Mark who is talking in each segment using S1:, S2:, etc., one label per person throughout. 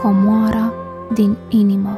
S1: comoara din inimă.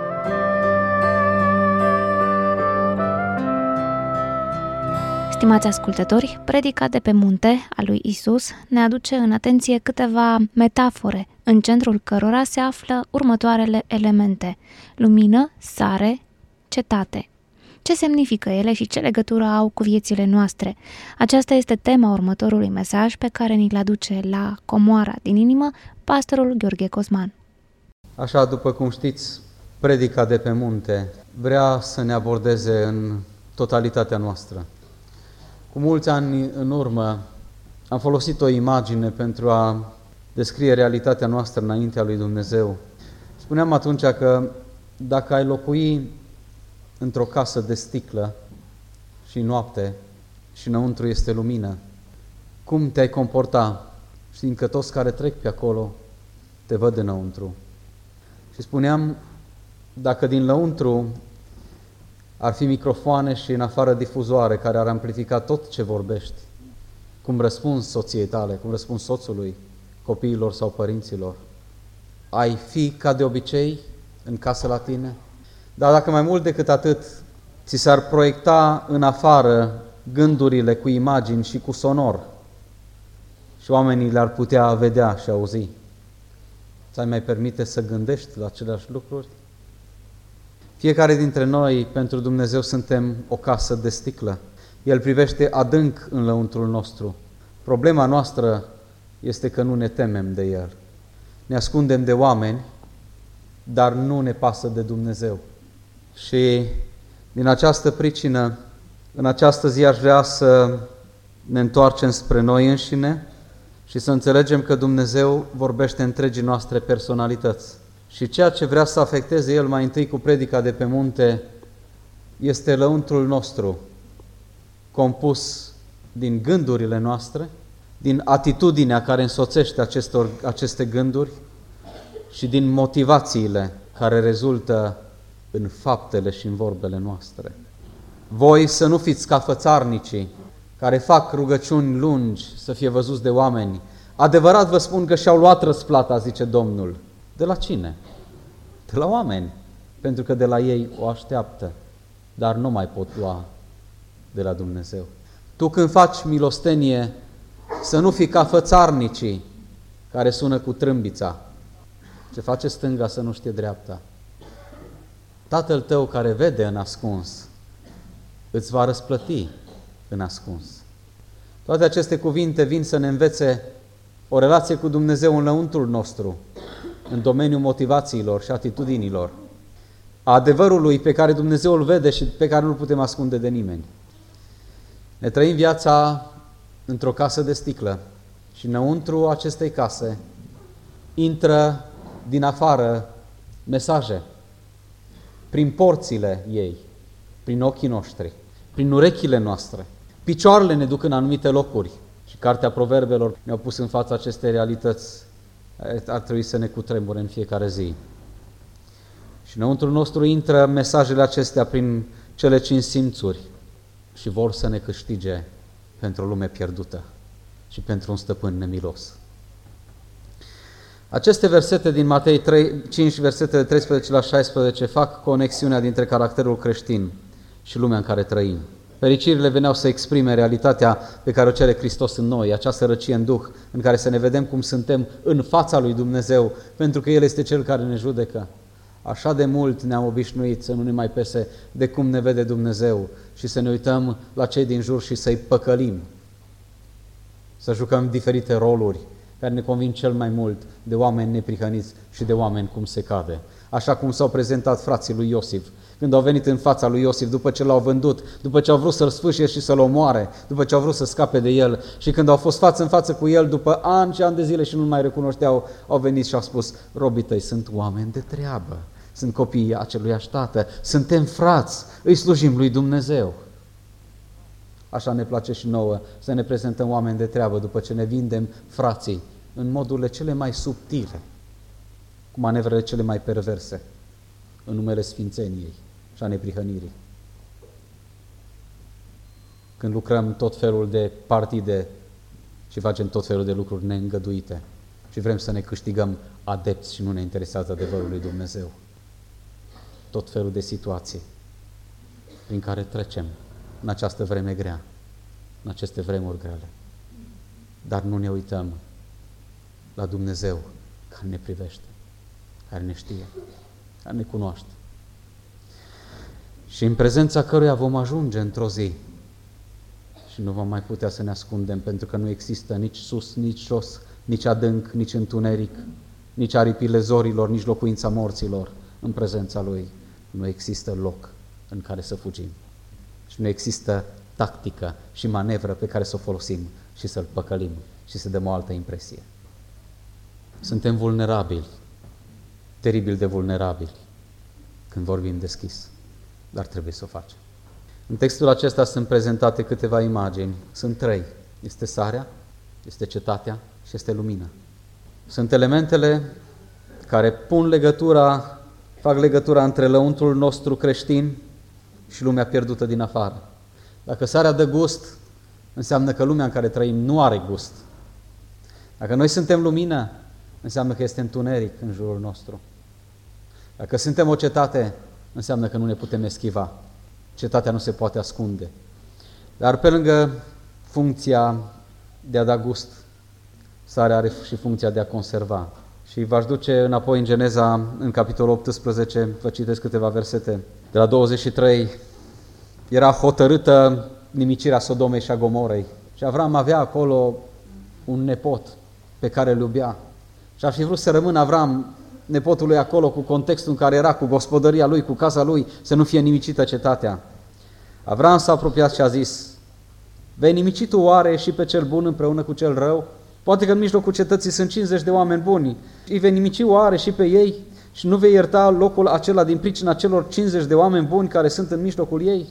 S1: Stimați ascultători, predica de pe munte a lui Isus ne aduce în atenție câteva metafore, în centrul cărora se află următoarele elemente: lumină, sare, cetate. Ce semnifică ele și ce legătură au cu viețile noastre? Aceasta este tema următorului mesaj pe care ni-l aduce la comoara din inimă pastorul Gheorghe Cosman.
S2: Așa, după cum știți, predica de pe munte vrea să ne abordeze în totalitatea noastră. Cu mulți ani în urmă am folosit o imagine pentru a descrie realitatea noastră înaintea lui Dumnezeu. Spuneam atunci că dacă ai locui într-o casă de sticlă și noapte și înăuntru este lumină, cum te-ai comporta, știind că toți care trec pe acolo te văd înăuntru? Și spuneam, dacă din lăuntru ar fi microfoane și în afară difuzoare care ar amplifica tot ce vorbești, cum răspunzi soției tale, cum răspunzi soțului, copiilor sau părinților, ai fi ca de obicei în casă la tine? Dar dacă mai mult decât atât ți s-ar proiecta în afară gândurile cu imagini și cu sonor și oamenii le-ar putea vedea și auzi, ți-ai mai permite să gândești la aceleași lucruri? Fiecare dintre noi, pentru Dumnezeu, suntem o casă de sticlă. El privește adânc în lăuntrul nostru. Problema noastră este că nu ne temem de El. Ne ascundem de oameni, dar nu ne pasă de Dumnezeu. Și din această pricină, în această zi aș vrea să ne întoarcem spre noi înșine și să înțelegem că Dumnezeu vorbește întregii noastre personalități. Și ceea ce vrea să afecteze El mai întâi cu predica de pe munte este lăuntrul nostru, compus din gândurile noastre, din atitudinea care însoțește aceste gânduri și din motivațiile care rezultă în faptele și în vorbele noastre. Voi să nu fiți ca fățarnicii care fac rugăciuni lungi să fie văzuți de oameni. Adevărat vă spun că și-au luat răsplata, zice Domnul. De la cine? De la oameni, pentru că de la ei o așteaptă, dar nu mai pot lua de la Dumnezeu. Tu când faci milostenie, să nu fii ca fățarnicii care sună cu trâmbița. Ce face stânga să nu știe dreapta. Tatăl tău care vede în ascuns îți va răsplăti în ascuns. Toate aceste cuvinte vin să ne învețe o relație cu Dumnezeu în lăuntrul nostru, în domeniul motivațiilor și atitudinilor, a adevărului pe care Dumnezeu îl vede și pe care nu-l putem ascunde de nimeni. Ne trăim viața într-o casă de sticlă și înăuntru acestei case intră din afară mesaje, prin porțile ei, prin ochii noștri, prin urechile noastre. Picioarele ne duc în anumite locuri și Cartea Proverbelor ne-a pus în fața acestei realități. Ar trebui să ne cutremure în fiecare zi. Și înăuntru nostru intră mesajele acestea prin cele 5 simțuri și vor să ne câștige pentru o lume pierdută și pentru un stăpân nemilos. Aceste versete din Matei 5, versetele 13 la 16, fac conexiunea dintre caracterul creștin și lumea în care trăim. Fericirile veneau să exprime realitatea pe care o cere Hristos în noi, acea sărăcie în Duh, în care să ne vedem cum suntem în fața lui Dumnezeu, pentru că El este Cel care ne judecă. Așa de mult ne-am obișnuit să nu ne mai pese de cum ne vede Dumnezeu și să ne uităm la cei din jur și să-i păcălim, să jucăm diferite roluri care ne convin cel mai mult de oameni neprihăniți și de oameni cum se cade. Așa cum s-au prezentat frații lui Iosif, când au venit în fața lui Iosif, după ce l-au vândut, după ce au vrut să-l sfâșie și să-l omoare, după ce au vrut să scape de el și când au fost față în față cu el, după ani și ani de zile și nu mai recunoșteau, au venit și au spus: robii tăi sunt oameni de treabă, sunt copiii aceluiași tată, suntem frați, îi slujim lui Dumnezeu. Așa ne place și nouă să ne prezentăm oameni de treabă după ce ne vindem frații în modurile cele mai subtile, cu manevrele cele mai perverse, în numele sfințeniei și a neprihănirii. Când lucrăm tot felul de partide și facem tot felul de lucruri neîngăduite și vrem să ne câștigăm adepți și nu ne interesează adevărul lui Dumnezeu. Tot felul de situații prin care trecem în această vreme grea, în aceste vremuri grele. Dar nu ne uităm la Dumnezeu care ne privește, care ne știe, care ne cunoaște. Și în prezența căruia vom ajunge într-o zi și nu vom mai putea să ne ascundem, pentru că nu există nici sus, nici jos, nici adânc, nici întuneric, nici aripile zorilor, nici locuința morților. În prezența Lui nu există loc în care să fugim. Și nu există tactică și manevră pe care să o folosim și să-L păcălim și să dăm o altă impresie. Suntem vulnerabili, teribil de vulnerabili, când vorbim deschis, dar trebuie să o facem. În textul acesta sunt prezentate câteva imagini. Sunt trei. Este sarea, este cetatea și este lumina. Sunt elementele care fac legătura între lăuntrul nostru creștin și lumea pierdută din afară. Dacă sarea dă gust, înseamnă că lumea în care trăim nu are gust. Dacă noi suntem lumină, înseamnă că este întuneric în jurul nostru. Dacă suntem o cetate, înseamnă că nu ne putem eschiva. Cetatea nu se poate ascunde. Dar pe lângă funcția de a da gust, sarea are și funcția de a conserva. Și v-aș duce înapoi în Geneza, în capitolul 18, vă citesc câteva versete. De la 23, era hotărâtă nimicirea Sodomei și a Gomorei. Și Avram avea acolo un nepot pe care îl iubea. Și ar fi vrut să rămână Avram, nepotul lui, acolo cu contextul în care era, cu gospodăria lui, cu casa lui, să nu fie nimicită cetatea. Avram s-a apropiat și a zis: vei nimici tu oare și pe cel bun împreună cu cel rău? Poate că în mijlocul cetății sunt 50 de oameni buni. Îi vei nimici oare și pe ei și nu vei ierta locul acela din pricina celor 50 de oameni buni care sunt în mijlocul ei?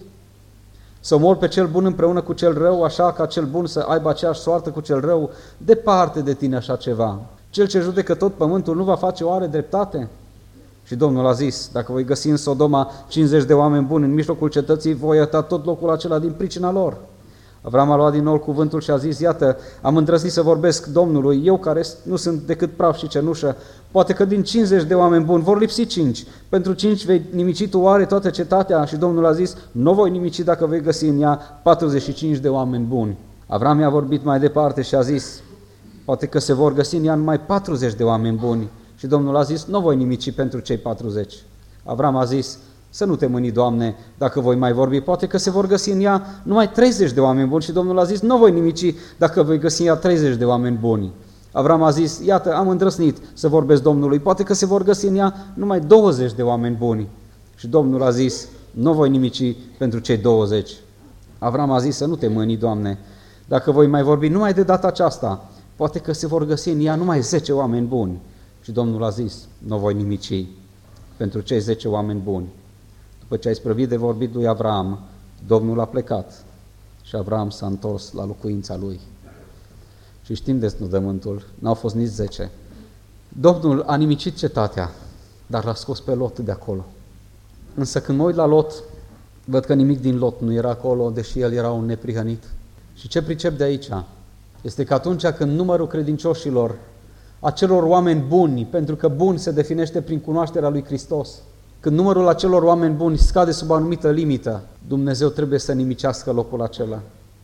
S2: Să omor pe cel bun împreună cu cel rău, așa ca cel bun să aibă aceeași soartă cu cel rău? Departe de tine așa ceva. Cel ce judecă tot pământul nu va face oare dreptate? Și Domnul a zis: dacă voi găsi în Sodoma 50 de oameni buni în mijlocul cetății, voi ierta tot locul acela din pricina lor. Avram a luat din nou cuvântul și a zis: iată, am îndrăznit să vorbesc Domnului, eu care nu sunt decât praf și cenușă. Poate că din 50 de oameni buni vor lipsi 5. Pentru 5 vei nimici tu oare toată cetatea? Și Domnul a zis: nu voi nimici dacă vei găsi în ea 45 de oameni buni. Avram i-a vorbit mai departe și a zis: poate că se vor găsi în ea numai 40 de oameni buni. Și Domnul a zis: nu voi nimici pentru cei 40. Avram a zis: să nu te mâni, Doamne, dacă voi mai vorbi, poate că se vor găsi în ea numai 30 de oameni buni. Și Domnul a zis: nu voi nimici dacă voi găsi în ea 30 de oameni buni. Avram a zis: iată, am îndrăznit să vorbesc Domnului, poate că se vor găsi în ea numai 20 de oameni buni. Și Domnul a zis: nu voi nimici pentru cei 20. Avram a zis: să nu te mâni, Doamne, dacă voi mai vorbi numai de data aceasta, poate că se vor găsi în ea numai 10 oameni buni. Și Domnul a zis: nu voi nimici pentru cei 10 oameni buni. După ce a isprăvit de vorbit lui Avram, Domnul a plecat și Avram s-a întors la locuința lui. Și știm desnodământul, n-au fost nici 10. Domnul a nimicit cetatea, dar l-a scos pe Lot de acolo. Însă când mă uit la Lot, văd că nimic din Lot nu era acolo, deși el era un neprihănit. Și ce pricep de aici este că atunci când numărul credincioșilor, acelor oameni buni, pentru că bun se definește prin cunoașterea lui Hristos, când numărul acelor oameni buni scade sub o anumită limită, Dumnezeu trebuie să nimicească locul acela.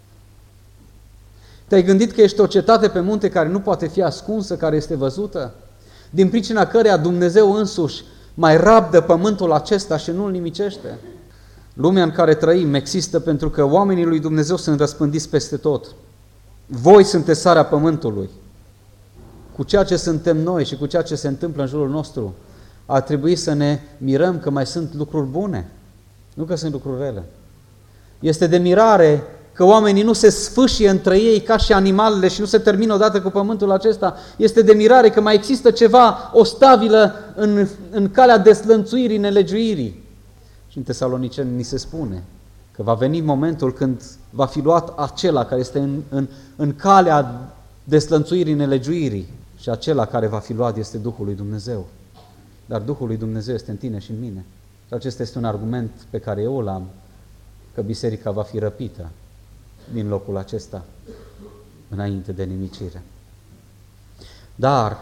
S2: Te-ai gândit că ești o cetate pe munte care nu poate fi ascunsă, care este văzută? Din pricina căreia Dumnezeu însuși mai rabdă pământul acesta și nu-l nimicește? Lumea în care trăim există pentru că oamenii lui Dumnezeu sunt răspândiți peste tot. Voi sunteți sarea pământului. Cu ceea ce suntem noi și cu ceea ce se întâmplă în jurul nostru, ar trebui să ne mirăm că mai sunt lucruri bune, nu că sunt lucruri rele. Este de mirare că oamenii nu se sfâșie între ei ca și animalele și nu se termină odată cu pământul acesta. Este de mirare că mai există ceva, o stabilă în calea deslănțuirii, nelegiuirii. Și în Tesaloniceni ni se spune că va veni momentul când va fi luat acela care este în calea deslănțuirii, nelegiuirii, și acela care va fi luat este Duhul lui Dumnezeu. Dar Duhul lui Dumnezeu este în tine și în mine. Și acesta este un argument pe care eu l-am, că biserica va fi răpită din locul acesta înainte de nimicire. Dar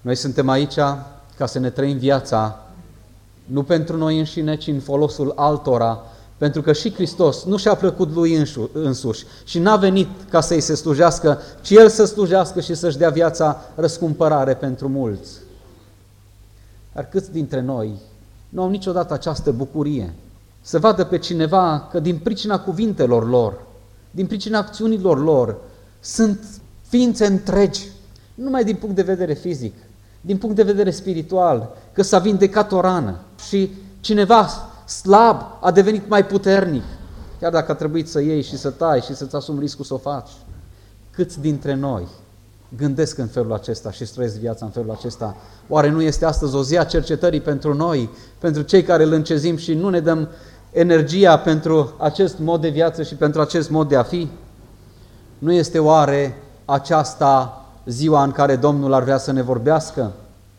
S2: Noi suntem aici ca să ne trăim viața, nu pentru noi înșine, ci în folosul altora, pentru că și Hristos nu și-a plăcut lui însuși și n-a venit ca să-i se slujească, ci El să slujească și să-și dea viața răscumpărare pentru mulți. Dar câți dintre noi nu au niciodată această bucurie? Să vadă pe cineva că din pricina cuvintelor lor, din pricina acțiunilor lor, sunt ființe întregi, nu numai din punct de vedere fizic, din punct de vedere spiritual, că s-a vindecat o rană și cineva slab a devenit mai puternic, chiar dacă a trebuit să iei și să tai și să-ți asumi riscul să o faci. Câți dintre noi gândesc în felul acesta și trăiesc viața în felul acesta? Oare nu este astăzi o zi a cercetării pentru noi, pentru cei care îl încezim și nu ne dăm energia pentru acest mod de viață și pentru acest mod de a fi? Nu este oare aceasta ziua în care Domnul ar vrea să ne vorbească?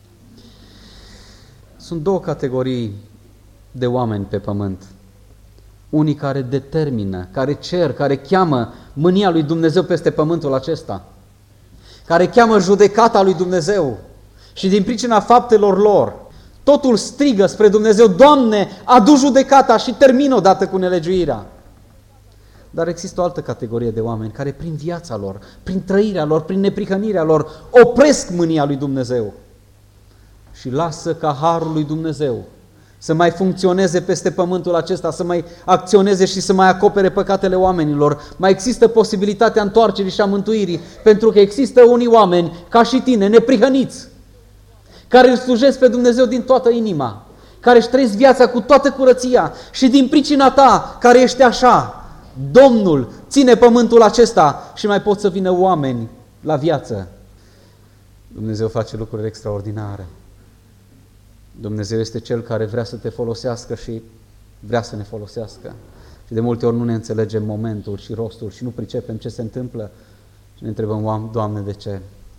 S2: Sunt două categorii de oameni pe pământ. Unii care determină, care cer, care cheamă mânia lui Dumnezeu peste pământul acesta, care cheamă judecata lui Dumnezeu și din pricina faptelor lor, totul strigă spre Dumnezeu: Doamne, adu judecata și termină odată cu nelegiuirea. Dar există o altă categorie de oameni care prin viața lor, prin trăirea lor, prin neprihănirea lor, opresc mânia lui Dumnezeu și lasă ca harul lui Dumnezeu să mai funcționeze peste pământul acesta, să mai acționeze și să mai acopere păcatele oamenilor. Mai există posibilitatea întoarcerii și a mântuirii, pentru că există unii oameni, ca și tine, neprihăniți, care îl slujesc pe Dumnezeu din toată inima, care își trăiesc viața cu toată curăția și din pricina ta, care ești așa, Domnul ține pământul acesta și mai pot să vină oameni la viață. Dumnezeu face lucruri extraordinare. Dumnezeu este Cel care vrea să te folosească și vrea să ne folosească. Și de multe ori nu ne înțelegem momentul și rostul și nu pricepem ce se întâmplă și ne întrebăm: Doamne, de ce?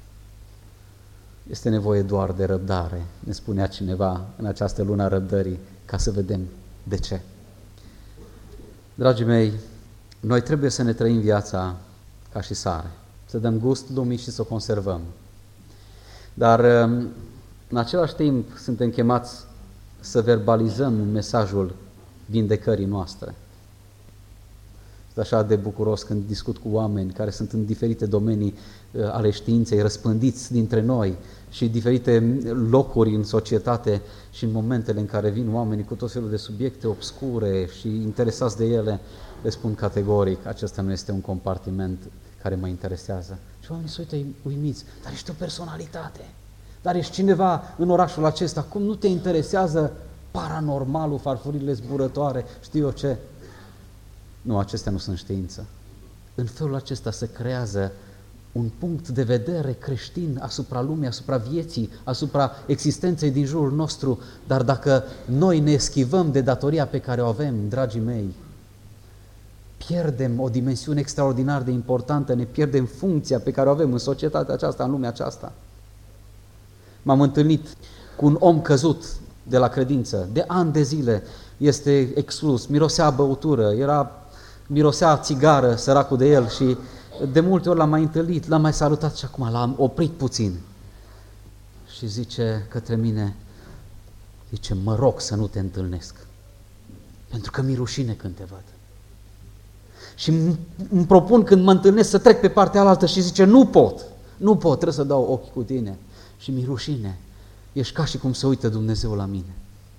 S2: Este nevoie doar de răbdare, ne spunea cineva în această lună a răbdării, ca să vedem de ce. Dragii mei, noi trebuie să ne trăim viața ca și sare, să dăm gust lumii și să o conservăm. Dar în același timp suntem chemați să verbalizăm mesajul vindecării noastre. Sunt așa de bucuros când discut cu oameni care sunt în diferite domenii ale științei, răspândiți dintre noi și diferite locuri în societate, și în momentele în care vin oamenii cu tot felul de subiecte obscure și interesați de ele, le spun categoric: acesta nu este un compartiment care mă interesează. Și oamenii se uită uimiți: dar ești o personalitate, dar ești cineva în orașul acesta, cum nu te interesează paranormalul, farfurile zburătoare, știu eu ce? Nu, acestea nu sunt știință. În felul acesta se creează un punct de vedere creștin asupra lumii, asupra vieții, asupra existenței din jurul nostru, dar dacă noi ne eschivăm de datoria pe care o avem, dragii mei, pierdem o dimensiune extraordinar de importantă, ne pierdem funcția pe care o avem în societatea aceasta, în lumea aceasta. M-am întâlnit cu un om căzut de la credință, de ani de zile, este exclus, mirosea băutură, mirosea țigară, săracul de el, și de multe ori l-am mai întâlnit, l-am mai salutat și acum l-am oprit puțin. Și zice către mine, zice: mă rog să nu te întâlnesc, pentru că mi-e rușine când te văd. Și îmi propun când mă întâlnesc să trec pe partea alaltă și zice: nu pot, trebuie să dau ochi cu tine. Și mi-e rușine, ești ca și cum se uită Dumnezeu la mine.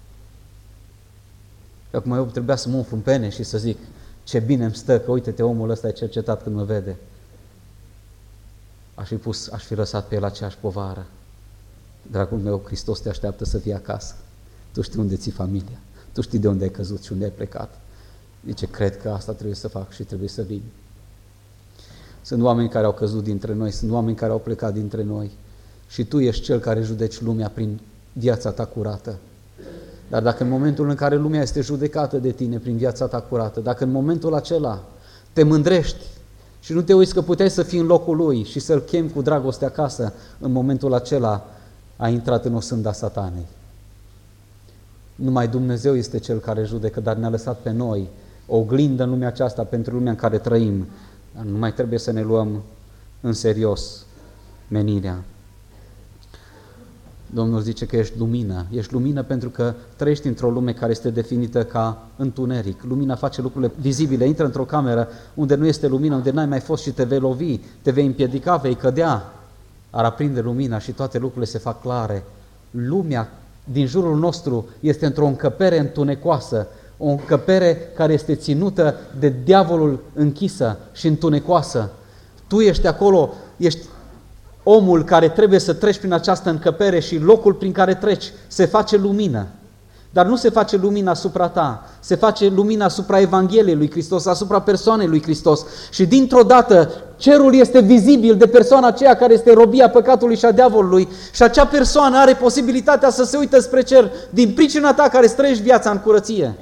S2: Și acum eu trebuia să mă umflu în pene și să zic: ce bine îmi stă că uite-te, omul ăsta e cercetat când mă vede. Aș fi lăsat pe el aceeași povară. Dragul meu, Hristos te așteaptă să fii acasă. Tu știi unde ții familia, tu știi de unde ai căzut și unde ai plecat. Zice: cred că asta trebuie să fac și trebuie să vin. Sunt oameni care au căzut dintre noi, sunt oameni care au plecat dintre noi și tu ești cel care judeci lumea prin viața ta curată. Dar dacă în momentul în care lumea este judecată de tine prin viața ta curată, dacă în momentul acela te mândrești și nu te uiți că puteai să fii în locul lui și să-l chemi cu dragoste acasă, în momentul acela ai intrat în osânda Satanei. Numai Dumnezeu este Cel care judecă, dar ne-a lăsat pe noi o oglindă în lumea aceasta pentru lumea în care trăim. Dar nu mai trebuie să ne luăm în serios menirea. Domnul zice că ești lumină. Ești lumină pentru că trăiești într-o lume care este definită ca întuneric. Lumina face lucrurile vizibile. Intră într-o cameră unde nu este lumină, unde n-ai mai fost și te vei lovi, te vei împiedica, vei cădea. Ar aprinde lumina și toate lucrurile se fac clare. Lumea din jurul nostru este într-o încăpere întunecoasă, o încăpere care este ținută de diavolul închisă și întunecoasă. Tu ești acolo, ești omul care trebuie să treci prin această încăpere și locul prin care treci se face lumină. Dar nu se face lumină asupra ta, se face lumină asupra Evangheliei lui Hristos, asupra persoanei lui Hristos. Și dintr-o dată cerul este vizibil de persoana aceea care este robia păcatului și a diavolului și acea persoană are posibilitatea să se uite spre cer din pricina ta care îți trăiești viața în curăție.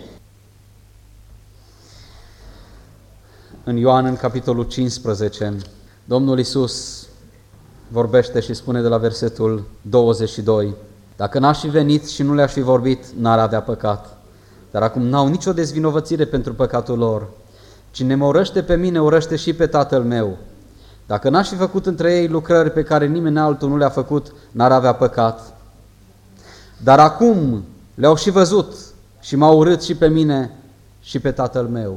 S2: În Ioan, în capitolul 15, Domnul Iisus vorbește și spune de la versetul 22: dacă n-aș fi venit și nu le-aș fi vorbit, n-ar avea păcat. Dar acum n-au nicio dezvinovățire pentru păcatul lor. Cine mă urăște pe mine, urăște și pe Tatăl meu. Dacă n-aș fi făcut între ei lucrări pe care nimeni altul nu le-a făcut, n-ar avea păcat. Dar acum le-au și văzut și m-au urât și pe mine și pe Tatăl meu.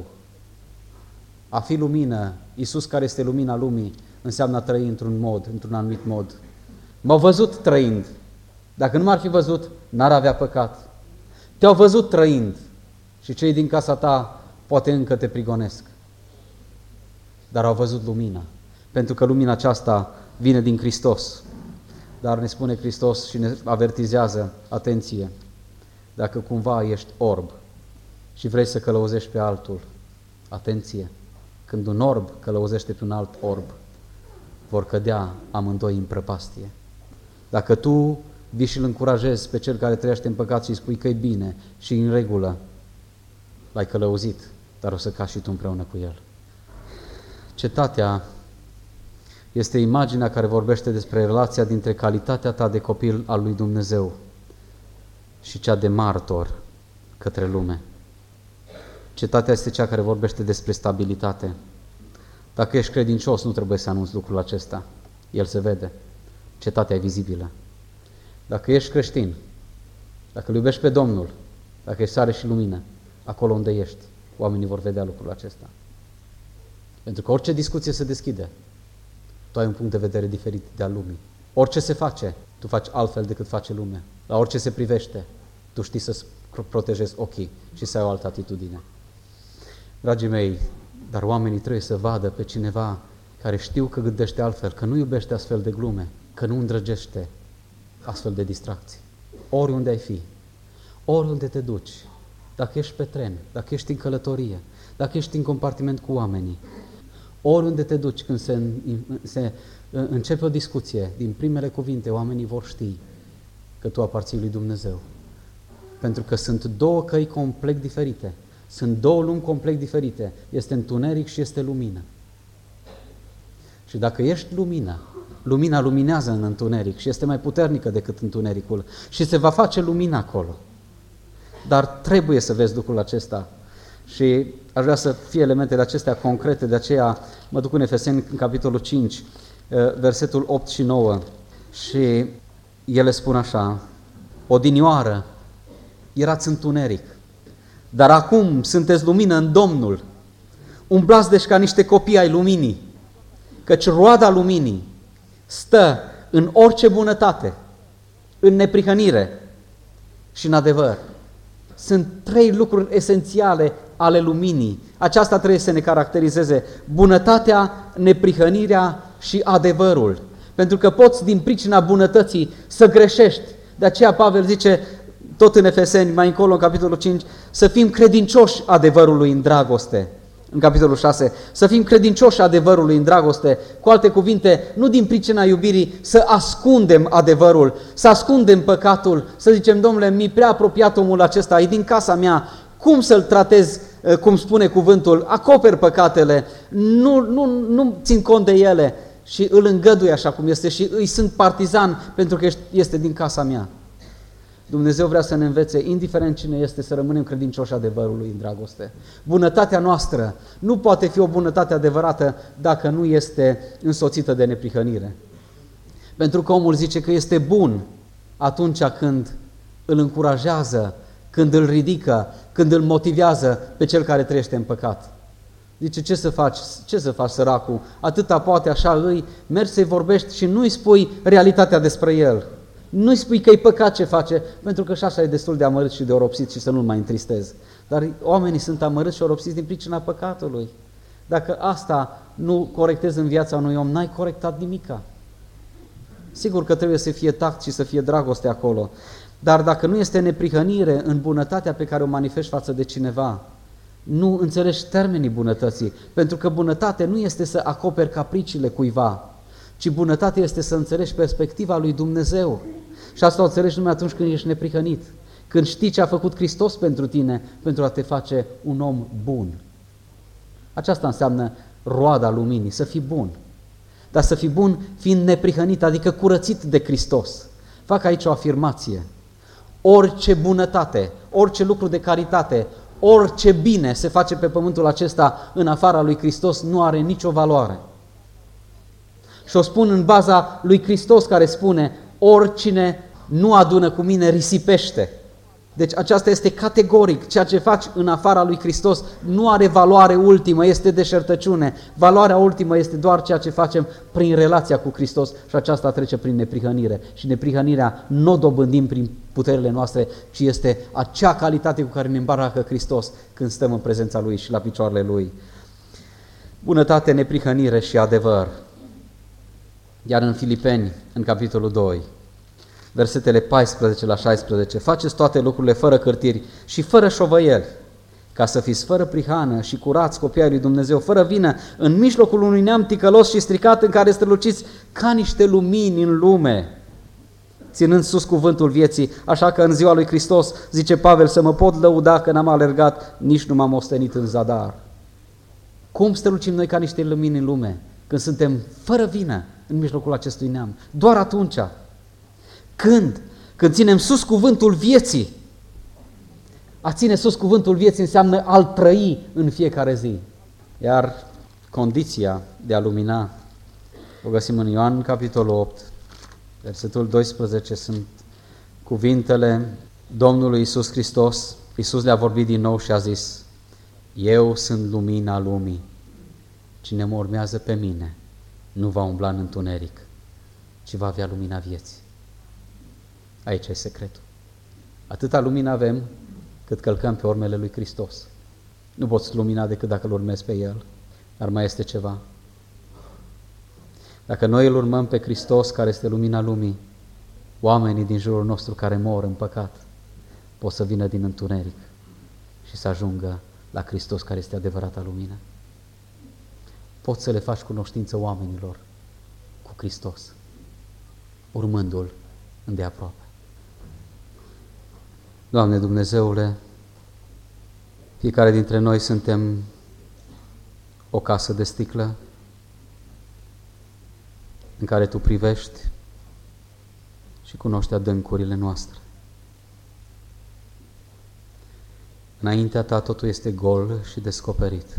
S2: A fi lumină, Iisus care este lumina lumii, înseamnă a trăi într-un anumit mod. M-au văzut trăind. Dacă nu m-ar fi văzut, n-ar avea păcat. Te-au văzut trăind și cei din casa ta poate încă te prigonesc. Dar au văzut lumina, pentru că lumina aceasta vine din Hristos. Dar ne spune Hristos și ne avertizează, atenție, dacă cumva ești orb și vrei să călăuzești pe altul, atenție, când un orb călăuzește pe un alt orb, vor cădea amândoi în prăpastie. Dacă tu vii și îl încurajezi pe cel care trăiește în păcat și îi spui că e bine și în regulă, l-ai călăuzit, dar o să cazi și tu împreună cu el. Cetatea este imaginea care vorbește despre relația dintre calitatea ta de copil al lui Dumnezeu și cea de martor către lume. Cetatea este cea care vorbește despre stabilitate. Dacă ești credincios, nu trebuie să anunți lucrul acesta. El se vede. Cetatea e vizibilă. Dacă ești creștin, dacă îl iubești pe Domnul, dacă ești sare și lumină, acolo unde ești, oamenii vor vedea lucrul acesta. Pentru că orice discuție se deschide, tu ai un punct de vedere diferit de al lumii. Orice se face, tu faci altfel decât face lumea. La orice se privește, tu știi să-ți protejezi ochii și să ai o altă atitudine. Dragii mei, dar oamenii trebuie să vadă pe cineva care știu că gândește altfel, că nu iubește astfel de glume, că nu îndrăgește astfel de distracții. Oriunde ai fi, oriunde te duci, dacă ești pe tren, dacă ești în călătorie, dacă ești în compartiment cu oamenii, oriunde te duci, când se începe o discuție, din primele cuvinte, oamenii vor ști că tu aparții lui Dumnezeu. Pentru că sunt două căi complet diferite. Sunt două lumi complet diferite. Este întuneric și este lumină. Și dacă ești lumină, lumina luminează în întuneric și este mai puternică decât întunericul și se va face lumină acolo. Dar trebuie să vezi lucrul acesta. Și aș vrea să fie elementele acestea concrete, de aceea mă duc în Efeseni, în capitolul 5, versetul 8 și 9, și ele spun așa: odinioară erați întuneric, dar acum sunteți lumină în Domnul. Umblați deci ca niște copii ai luminii, căci roada luminii stă în orice bunătate, în neprihănire și în adevăr. Sunt trei lucruri esențiale ale luminii. Aceasta trebuie să ne caracterizeze: bunătatea, neprihănirea și adevărul. Pentru că poți din pricina bunătății să greșești. De aceea Pavel zice, tot în Efeseni, mai încolo în capitolul 5, să fim credincioși adevărului în dragoste. În capitolul 6, să fim credincioși adevărului în dragoste. Cu alte cuvinte, nu din pricina iubirii să ascundem adevărul, să ascundem păcatul, să zicem, domnule, mi-e prea apropiat omul acesta, e din casa mea, cum să-l tratez, cum spune cuvântul, acoper păcatele, nu țin cont de ele și îl îngădui așa cum este și îi sunt partizan pentru că este din casa mea. Dumnezeu vrea să ne învețe, indiferent cine este, să rămânem credincioși adevărului în dragoste. Bunătatea noastră nu poate fi o bunătate adevărată dacă nu este însoțită de neprihănire. Pentru că omul zice că este bun atunci când îl încurajează, când îl ridică, când îl motivează pe cel care trăiește în păcat. Zice, ce să faci? Ce să faci, săracul? Atâta poate, așa îi, mergi să-i vorbești și nu-i spui realitatea despre el. Nu-i spui că e păcat ce face, pentru că și așa e destul de amărât și de oropsit și să nu-l mai întristezi. Dar oamenii sunt amărâți și oropsiți din pricina păcatului. Dacă asta nu corectezi în viața unui om, n-ai corectat nimica. Sigur că trebuie să fie tact și să fie dragoste acolo, dar dacă nu este neprihănire în bunătatea pe care o manifesti față de cineva, nu înțelegi termenii bunătății, pentru că bunătate nu este să acoperi capriciile cuiva, ci bunătate este să înțelegi perspectiva lui Dumnezeu. Și asta o înțelegi numai atunci când ești neprihănit, când știi ce a făcut Hristos pentru tine, pentru a te face un om bun. Aceasta înseamnă roada luminii, să fii bun. Dar să fii bun fiind neprihănit, adică curățit de Hristos. Fac aici o afirmație. Orice bunătate, orice lucru de caritate, orice bine se face pe pământul acesta în afara lui Hristos nu are nicio valoare. Și o spun în baza lui Hristos care spune, oricine nu adună cu mine risipește. Deci aceasta este categoric, ceea ce faci în afara lui Hristos nu are valoare ultimă, este deșertăciune. Valoarea ultimă este doar ceea ce facem prin relația cu Hristos și aceasta trece prin neprihănire. Și neprihănirea nu o dobândim prin puterile noastre, ci este acea calitate cu care ne îmbracă Hristos când stăm în prezența Lui și la picioarele Lui. Bunătate, neprihănire și adevăr. Iar în Filipeni, în capitolul 2, versetele 14 la 16, faceți toate lucrurile fără cârtiri și fără șovăieli, ca să fiți fără prihană și curați copii ai lui Dumnezeu, fără vină, în mijlocul unui neam ticălos și stricat în care străluciți ca niște lumini în lume, ținând sus cuvântul vieții, așa că în ziua lui Hristos, zice Pavel, să mă pot lăuda că n-am alergat, nici nu m-am ostenit în zadar. Cum strălucim noi ca niște lumini în lume? Când suntem fără vină în mijlocul acestui neam. Doar atunci. Când ținem sus cuvântul vieții. A ține sus cuvântul vieții înseamnă a-l trăi în fiecare zi. Iar condiția de a lumina, o găsim în Ioan, capitolul 8, versetul 12, sunt cuvintele Domnului Iisus Hristos. Iisus le-a vorbit din nou și a zis, eu sunt lumina lumii. Cine mă urmează pe mine nu va umbla în întuneric, ci va avea lumina vieții. Aici e secretul. Atâta lumină avem cât călcăm pe urmele lui Hristos. Nu poți lumina decât dacă îl urmezi pe El, dar mai este ceva. Dacă noi îl urmăm pe Hristos, care este lumina lumii, oamenii din jurul nostru care mor în păcat pot să vină din întuneric și să ajungă la Hristos, care este adevărata lumină. Poți să le faci cunoștință oamenilor cu Hristos, urmându-L îndeaproape. Doamne Dumnezeule, fiecare dintre noi suntem o casă de sticlă în care Tu privești și cunoști adâncurile noastre. Înaintea Ta totul este gol și descoperit.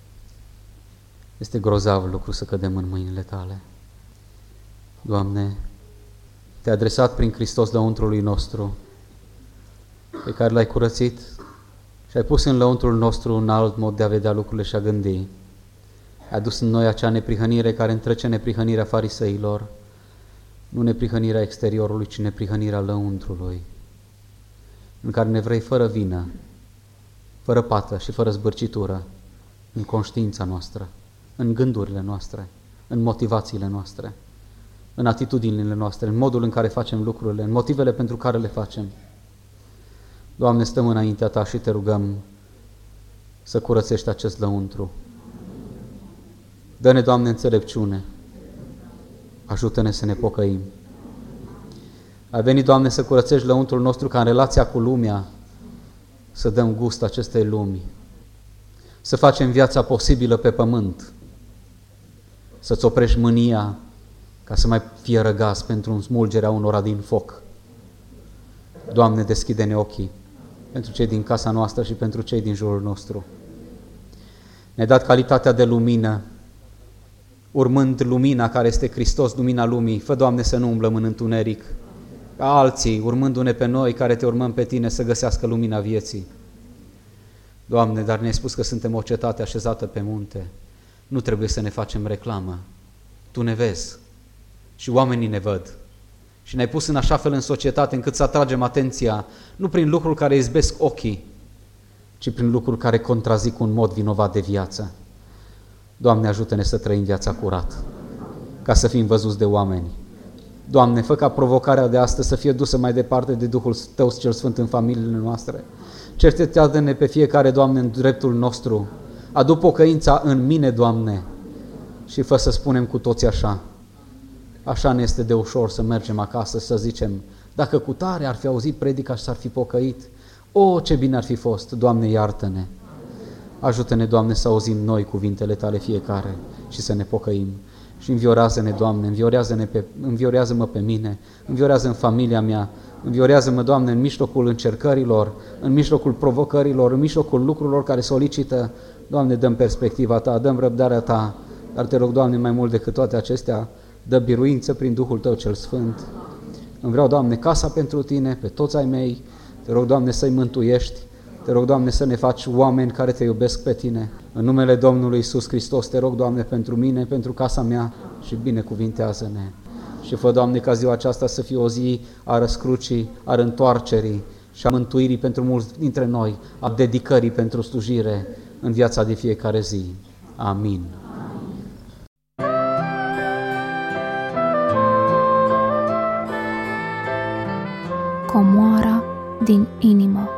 S2: Este grozav lucru să cădem în mâinile Tale. Doamne, Te-ai adresat prin Hristos lăuntrului nostru, pe care L-ai curățit și ai pus în lăuntrul nostru un alt mod de a vedea lucrurile și a gândi. Ai adus în noi acea neprihănire care întrece neprihănirea fariseilor, nu neprihănirea exteriorului, ci neprihănirea lăuntrului, în care ne vrei fără vină, fără pată și fără zbârcitură, în conștiința noastră, în gândurile noastre, în motivațiile noastre, în atitudinile noastre, în modul în care facem lucrurile, în motivele pentru care le facem. Doamne, stăm înaintea Ta și Te rugăm să curățești acest lăuntru. Dă-ne, Doamne, înțelepciune. Ajută-ne să ne pocăim. Ai venit, Doamne, să curățești lăuntrul nostru ca în relația cu lumea să dăm gust acestei lumi, să facem viața posibilă pe pământ, să-ți oprești mânia ca să mai fie răgaz pentru smulgerea unora din foc. Doamne, deschide-ne ochii pentru cei din casa noastră și pentru cei din jurul nostru. Ne-ai dat calitatea de lumină, urmând lumina care este Hristos, lumina lumii. Fă, Doamne, să nu umblăm în întuneric, ca alții, urmându-ne pe noi, care te urmăm pe tine, să găsească lumina vieții. Doamne, dar ne-ai spus că suntem o cetate așezată pe munte. Nu trebuie să ne facem reclamă. Tu ne vezi și oamenii ne văd. Și ne-ai pus în așa fel în societate încât să atragem atenția, nu prin lucruri care izbesc ochii, ci prin lucruri care contrazic un mod vinovat de viață. Doamne, ajută-ne să trăim viața curat, ca să fim văzuți de oameni. Doamne, fă ca provocarea de astăzi să fie dusă mai departe de Duhul Tău cel Sfânt în familiile noastre. Cercetează-ne pe fiecare, Doamne, în dreptul nostru. Adu pocăința în mine, Doamne, și fă să spunem cu toții așa. Așa ne este de ușor să mergem acasă, să zicem, dacă cu tare ar fi auzit predica și s-ar fi pocăit, o, ce bine ar fi fost, Doamne, iartă-ne. Ajută-ne, Doamne, să auzim noi cuvintele Tale fiecare și să ne pocăim. Și înviorează-ne, Doamne, înviorează-mă pe mine, înviorează în familia mea, înviorează-mă, Doamne, în mijlocul încercărilor, în mijlocul provocărilor, în mijlocul lucrurilor care solicită. Doamne, dăm perspectiva Ta, dăm răbdarea Ta, dar Te rog, Doamne, mai mult decât toate acestea, dă biruință prin Duhul Tău cel Sfânt. Îmi vreau, Doamne, casa pentru Tine, pe toți ai mei. Te rog, Doamne, să-i mântuiești. Te rog, Doamne, să ne faci oameni care Te iubesc pe Tine. În numele Domnului Iisus Hristos, Te rog, Doamne, pentru mine, pentru casa mea și binecuvintează-ne. Și fă, Doamne, ca ziua aceasta să fie o zi a răscrucii, a întoarcerii și a mântuirii pentru mulți dintre noi, a dedicării pentru slujire în viața de fiecare zi. Amin.
S1: Comoara din inimă.